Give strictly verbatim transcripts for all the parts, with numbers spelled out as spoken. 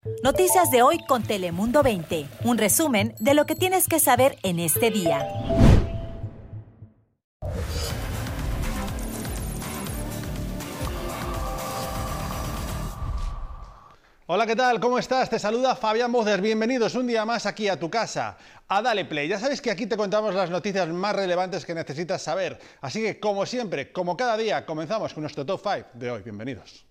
Noticias de hoy con Telemundo veinte. Un resumen de lo que tienes que saber en este día. Hola, ¿qué tal? ¿Cómo estás? Te saluda Fabián Bozer. Bienvenidos un día más aquí a tu casa, a Dale Play. Ya sabes que aquí te contamos las noticias más relevantes que necesitas saber. Así que, como siempre, como cada día, comenzamos con nuestro Top cinco de hoy. Bienvenidos.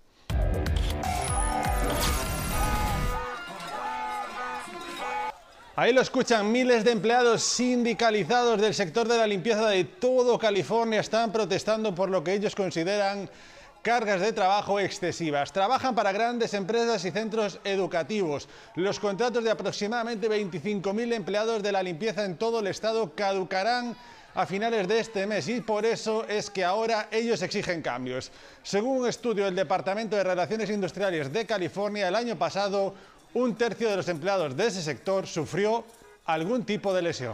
Ahí lo escuchan, miles de empleados sindicalizados del sector de la limpieza de todo California están protestando por lo que ellos consideran cargas de trabajo excesivas. Trabajan para grandes empresas y centros educativos. Los contratos de aproximadamente veinticinco mil empleados de la limpieza en todo el estado caducarán a finales de este mes y por eso es que ahora ellos exigen cambios. Según un estudio del Departamento de Relaciones Industriales de California, el año pasado un tercio de los empleados de ese sector sufrió algún tipo de lesión.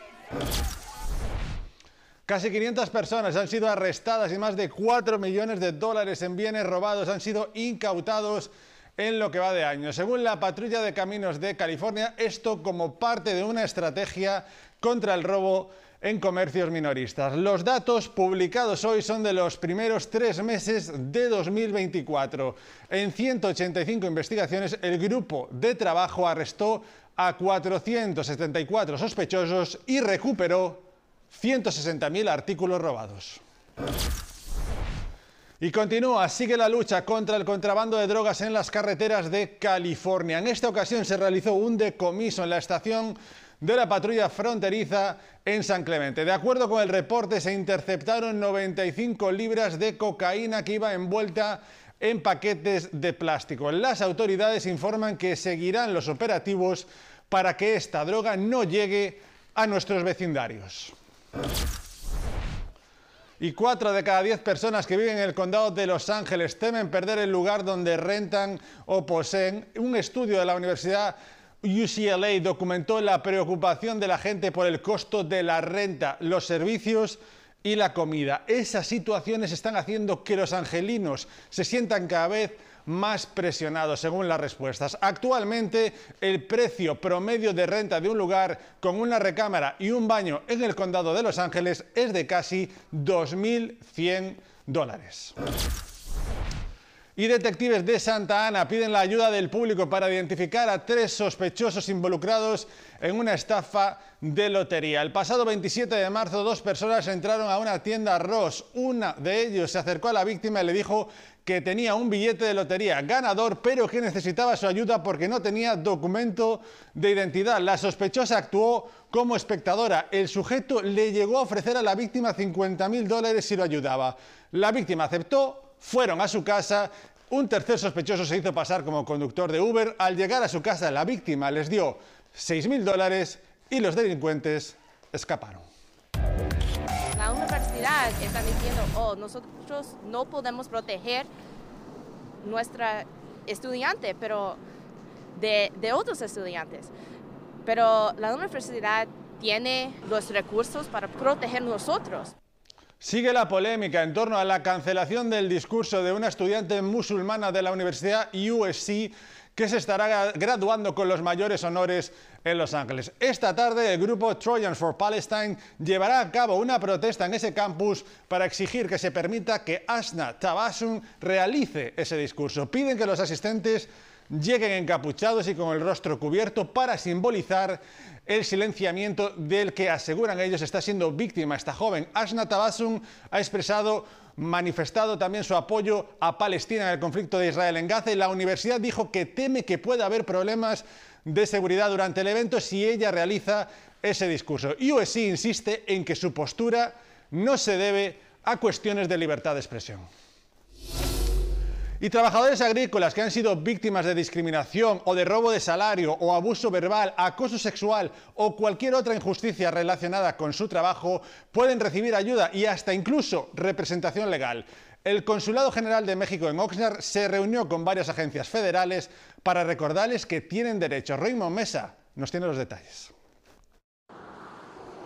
Casi quinientas personas han sido arrestadas y más de cuatro millones de dólares en bienes robados han sido incautados en lo que va de año. Según la Patrulla de Caminos de California, esto como parte de una estrategia contra el robo en comercios minoristas. Los datos publicados hoy son de los primeros tres meses de dos mil veinticuatro. En ciento ochenta y cinco investigaciones, el grupo de trabajo arrestó a cuatrocientos setenta y cuatro sospechosos y recuperó ciento sesenta mil artículos robados. Y continúa, sigue la lucha contra el contrabando de drogas en las carreteras de California. En esta ocasión se realizó un decomiso en la estación de la patrulla fronteriza en San Clemente. De acuerdo con el reporte, se interceptaron noventa y cinco libras de cocaína que iba envuelta en paquetes de plástico. Las autoridades informan que seguirán los operativos para que esta droga no llegue a nuestros vecindarios. Y cuatro de cada diez personas que viven en el condado de Los Ángeles temen perder el lugar donde rentan o poseen. Un estudio de la Universidad U C L A documentó la preocupación de la gente por el costo de la renta, los servicios y la comida. Esas situaciones están haciendo que los angelinos se sientan cada vez más presionados, según las respuestas. Actualmente, el precio promedio de renta de un lugar con una recámara y un baño en el condado de Los Ángeles es de casi dos mil cien dólares. Y detectives de Santa Ana piden la ayuda del público para identificar a tres sospechosos involucrados en una estafa de lotería. El pasado veintisiete de marzo, dos personas entraron a una tienda Ross. Una de ellos se acercó a la víctima y le dijo que tenía un billete de lotería ganador, pero que necesitaba su ayuda porque no tenía documento de identidad. La sospechosa actuó como espectadora. El sujeto le llegó a ofrecer a la víctima cincuenta mil dólares si lo ayudaba. La víctima aceptó, fueron a su casa. Un tercer sospechoso se hizo pasar como conductor de Uber. Al llegar a su casa, la víctima les dio seis mil dólares y los delincuentes escaparon. La universidad está diciendo, oh, nosotros no podemos proteger nuestra estudiante, pero de, de otros estudiantes. Pero la universidad tiene los recursos para proteger nosotros. Sigue la polémica en torno a la cancelación del discurso de una estudiante musulmana de la Universidad U S C que se estará graduando con los mayores honores en Los Ángeles. Esta tarde el grupo Trojans for Palestine llevará a cabo una protesta en ese campus para exigir que se permita que Asna Tabassum realice ese discurso. Piden que los asistentes lleguen encapuchados y con el rostro cubierto para simbolizar el silenciamiento del que aseguran ellos está siendo víctima esta joven. Asna Tabassum ha expresado, manifestado también su apoyo a Palestina en el conflicto de Israel en Gaza y la universidad dijo que teme que pueda haber problemas de seguridad durante el evento si ella realiza ese discurso. U S C insiste en que su postura no se debe a cuestiones de libertad de expresión. Y trabajadores agrícolas que han sido víctimas de discriminación o de robo de salario o abuso verbal, acoso sexual o cualquier otra injusticia relacionada con su trabajo pueden recibir ayuda y hasta incluso representación legal. El Consulado General de México en Oxnard se reunió con varias agencias federales para recordarles que tienen derecho. Raymond Mesa nos tiene los detalles.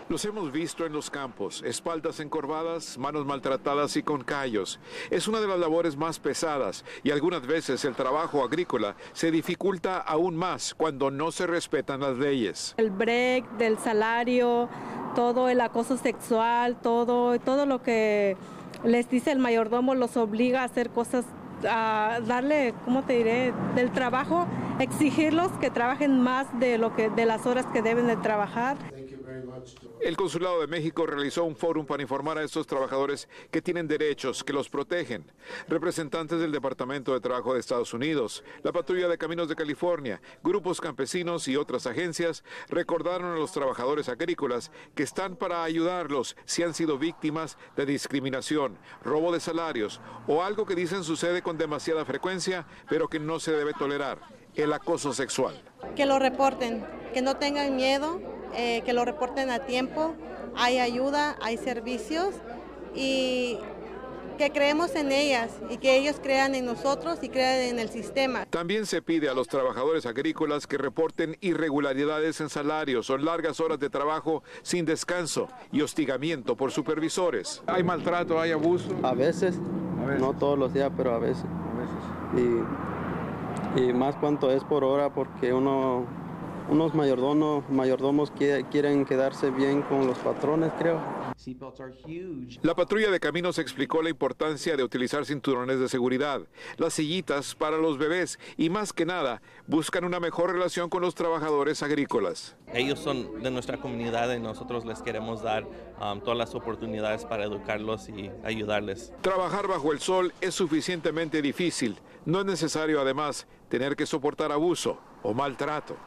Los hemos visto en los campos, espaldas encorvadas, manos maltratadas y con callos. Es una de las labores más pesadas y algunas veces el trabajo agrícola se dificulta aún más cuando no se respetan las leyes. El break del salario, todo el acoso sexual, todo, todo lo que les dice el mayordomo los obliga a hacer cosas, a darle, ¿cómo te diré?, del trabajo, exigirlos que trabajen más de, lo que, de las horas que deben de trabajar. El Consulado de México realizó un fórum para informar a estos trabajadores que tienen derechos, que los protegen. Representantes del Departamento de Trabajo de Estados Unidos, la Patrulla de Caminos de California, grupos campesinos y otras agencias recordaron a los trabajadores agrícolas que están para ayudarlos si han sido víctimas de discriminación, robo de salarios o algo que dicen sucede con demasiada frecuencia, pero que no se debe tolerar: el acoso sexual. Que lo reporten, que no tengan miedo. Eh, que lo reporten a tiempo, hay ayuda, hay servicios y que creemos en ellas y que ellos crean en nosotros y crean en el sistema. También se pide a los trabajadores agrícolas que reporten irregularidades en salarios o largas horas de trabajo sin descanso y hostigamiento por supervisores. ¿Hay maltrato, hay abuso? A veces, a veces. No todos los días, pero a veces. A veces. Y, y más cuanto es por hora, porque uno... Unos mayordomos, mayordomos quieren quedarse bien con los patrones, creo. La Patrulla de Caminos explicó la importancia de utilizar cinturones de seguridad, las sillitas para los bebés y, más que nada, buscan una mejor relación con los trabajadores agrícolas. Ellos son de nuestra comunidad y nosotros les queremos dar um, todas las oportunidades para educarlos y ayudarles. Trabajar bajo el sol es suficientemente difícil. No es necesario, además, tener que soportar abuso o maltrato.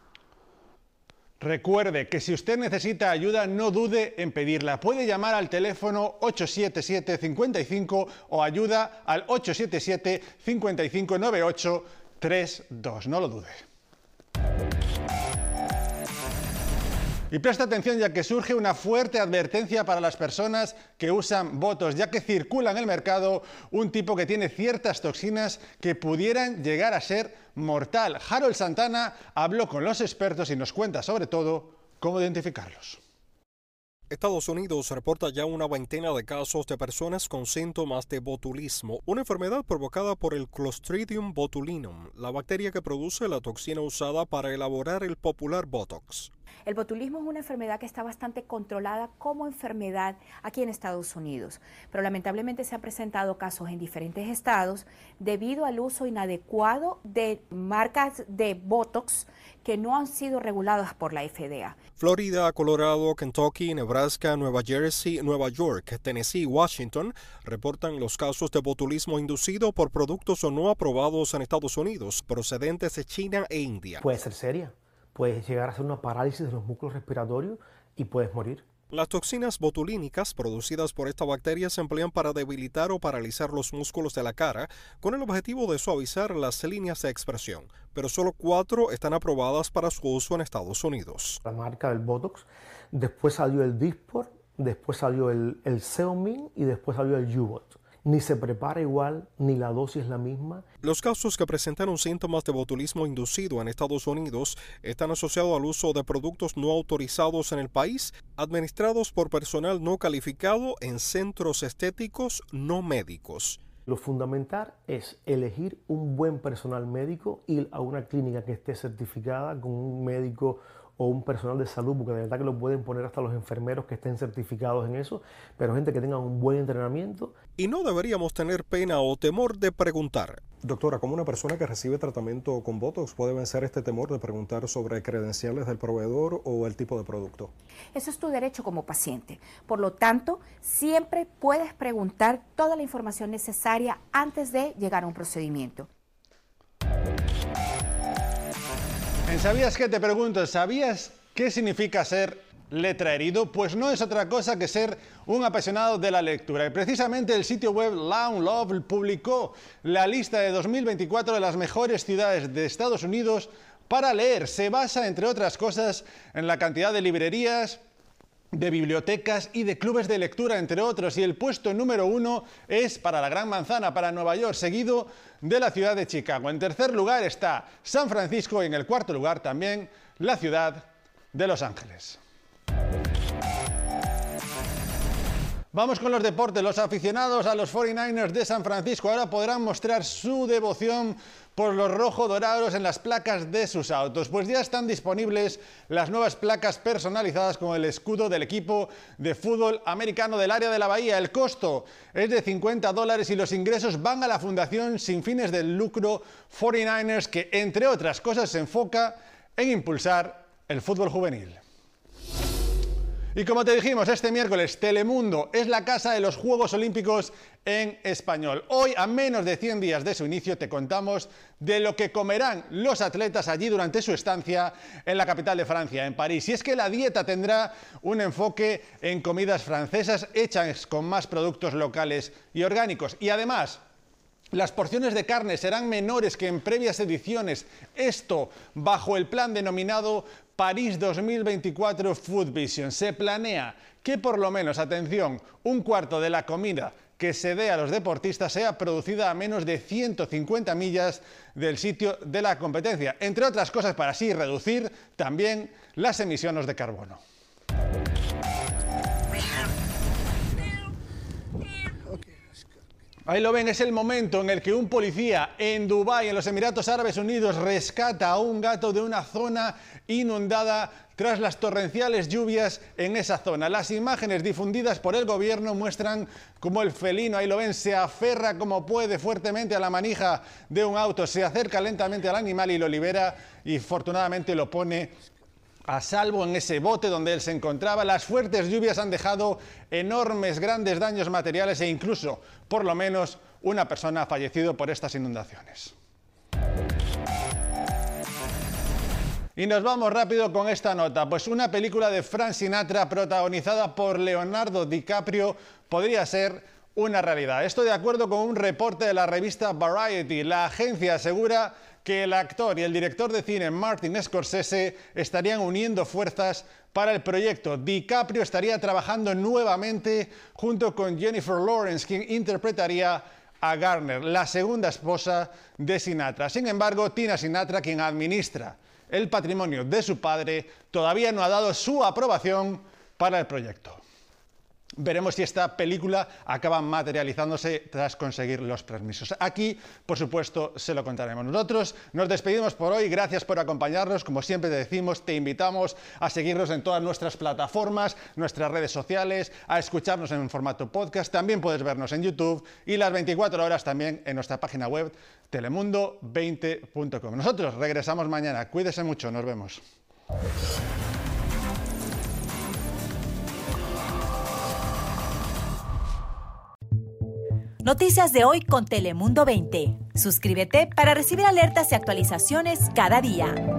Recuerde que si usted necesita ayuda, no dude en pedirla. Puede llamar al teléfono ocho siete siete, cinco cinco o ayuda al ocho siete siete, cinco cinco nueve ocho tres dos. No lo dude. Y presta atención, ya que surge una fuerte advertencia para las personas que usan botox, ya que circula en el mercado un tipo que tiene ciertas toxinas que pudieran llegar a ser mortal. Harold Santana habló con los expertos y nos cuenta sobre todo cómo identificarlos. Estados Unidos reporta ya una veintena de casos de personas con síntomas de botulismo, una enfermedad provocada por el Clostridium botulinum, la bacteria que produce la toxina usada para elaborar el popular Botox. El botulismo es una enfermedad que está bastante controlada como enfermedad aquí en Estados Unidos, pero lamentablemente se han presentado casos en diferentes estados debido al uso inadecuado de marcas de Botox que no han sido reguladas por la F D A. Florida, Colorado, Kentucky, Nebraska, Nueva Jersey, Nueva York, Tennessee y Washington reportan los casos de botulismo inducido por productos o no aprobados en Estados Unidos, procedentes de China e India. Puede ser seria. Puedes llegar a hacer una parálisis de los músculos respiratorios y puedes morir. Las toxinas botulínicas producidas por esta bacteria se emplean para debilitar o paralizar los músculos de la cara con el objetivo de suavizar las líneas de expresión, pero solo cuatro están aprobadas para su uso en Estados Unidos. La marca del Botox, después salió el Dysport, después salió el, el Xeomin y después salió el U-Bot. Ni se prepara igual, ni la dosis es la misma. Los casos que presentaron síntomas de botulismo inducido en Estados Unidos están asociados al uso de productos no autorizados en el país, administrados por personal no calificado en centros estéticos no médicos. Lo fundamental es elegir un buen personal médico, ir a una clínica que esté certificada con un médico o un personal de salud, porque de verdad que lo pueden poner hasta los enfermeros que estén certificados en eso, pero gente que tenga un buen entrenamiento. Y no deberíamos tener pena o temor de preguntar. Doctora, ¿cómo una persona que recibe tratamiento con Botox puede vencer este temor de preguntar sobre credenciales del proveedor o el tipo de producto? Eso es tu derecho como paciente. Por lo tanto, siempre puedes preguntar toda la información necesaria antes de llegar a un procedimiento. En ¿Sabías qué? Te pregunto, ¿sabías qué significa ser letra herido? Pues no es otra cosa que ser un apasionado de la lectura. Y precisamente el sitio web Lawn Love publicó la lista de dos mil veinticuatro de las mejores ciudades de Estados Unidos para leer. Se basa, entre otras cosas, en la cantidad de librerías, de bibliotecas y de clubes de lectura, entre otros, y el puesto número uno es para la Gran Manzana, para Nueva York, seguido de la ciudad de Chicago. En tercer lugar está San Francisco y en el cuarto lugar también la ciudad de Los Ángeles. Vamos con los deportes. Los aficionados a los cuarenta y nueve ers de San Francisco ahora podrán mostrar su devoción por los rojo-dorados en las placas de sus autos, pues ya están disponibles las nuevas placas personalizadas con el escudo del equipo de fútbol americano del área de la Bahía. El costo es de cincuenta dólares y los ingresos van a la fundación sin fines de lucro cuarenta y nueve ers, que entre otras cosas se enfoca en impulsar el fútbol juvenil. Y como te dijimos, este miércoles Telemundo es la casa de los Juegos Olímpicos en español. Hoy, a menos de cien días de su inicio, te contamos de lo que comerán los atletas allí durante su estancia en la capital de Francia, en París. Y es que la dieta tendrá un enfoque en comidas francesas hechas con más productos locales y orgánicos. Y además, las porciones de carne serán menores que en previas ediciones. Esto bajo el plan denominado París dos mil veinticuatro Food Vision. Se planea que por lo menos, atención, un cuarto de la comida que se dé a los deportistas sea producida a menos de ciento cincuenta millas del sitio de la competencia, entre otras cosas para así reducir también las emisiones de carbono. Ahí lo ven, es el momento en el que un policía en Dubái, en los Emiratos Árabes Unidos, rescata a un gato de una zona inundada tras las torrenciales lluvias en esa zona. Las imágenes difundidas por el gobierno muestran cómo el felino, ahí lo ven, se aferra como puede fuertemente a la manija de un auto, se acerca lentamente al animal y lo libera y afortunadamente lo pone a salvo en ese bote donde él se encontraba. Las fuertes lluvias han dejado enormes, grandes daños materiales e incluso, por lo menos, una persona ha fallecido por estas inundaciones. Y nos vamos rápido con esta nota, pues una película de Frank Sinatra protagonizada por Leonardo DiCaprio podría ser una realidad. Esto de acuerdo con un reporte de la revista Variety. La agencia asegura que el actor y el director de cine Martin Scorsese estarían uniendo fuerzas para el proyecto. DiCaprio estaría trabajando nuevamente junto con Jennifer Lawrence, quien interpretaría a Garner, la segunda esposa de Sinatra. Sin embargo, Tina Sinatra, quien administra el patrimonio de su padre, todavía no ha dado su aprobación para el proyecto. Veremos si esta película acaba materializándose tras conseguir los permisos. Aquí, por supuesto, se lo contaremos. Nosotros nos despedimos por hoy. Gracias por acompañarnos. Como siempre te decimos, te invitamos a seguirnos en todas nuestras plataformas, nuestras redes sociales, a escucharnos en formato podcast. También puedes vernos en YouTube y las veinticuatro horas también en nuestra página web telemundo veinte punto com. Nosotros regresamos mañana. Cuídese mucho. Nos vemos. Noticias de hoy con Telemundo veinte. Suscríbete para recibir alertas y actualizaciones cada día.